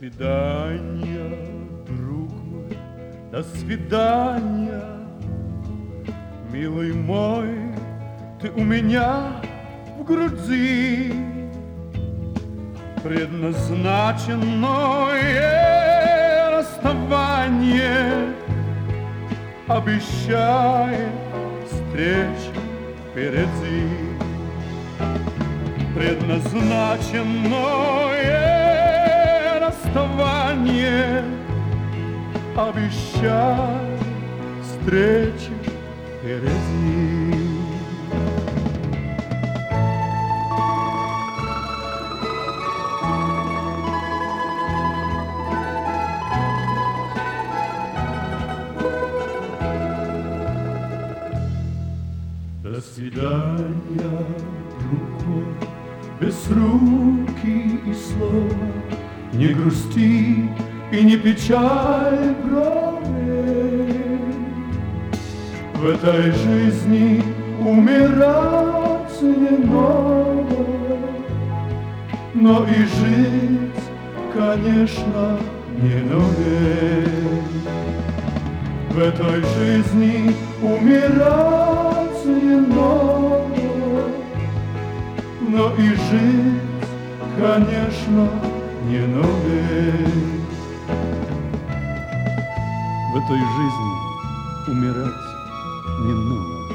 свидания, друг мой, до свидания. Милый мой, ты у меня в груди, предназначенное расставание обещает встречу впереди. Предназначенное расставание обещает встречу впереди. До свидания, друг мой, без руки и слова, не грусти и не печаль брови. В этой жизни умирать не надо, но и жить, конечно, не новей. В этой жизни умирать не надо, но и жить, конечно, не новей. В этой жизни умирать не ново,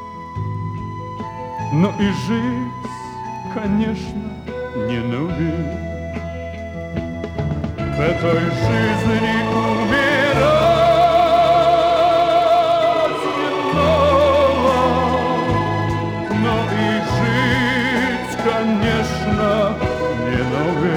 но и жить, конечно, не новей. В этой жизни умирать не ново, но и жить, конечно, не новей.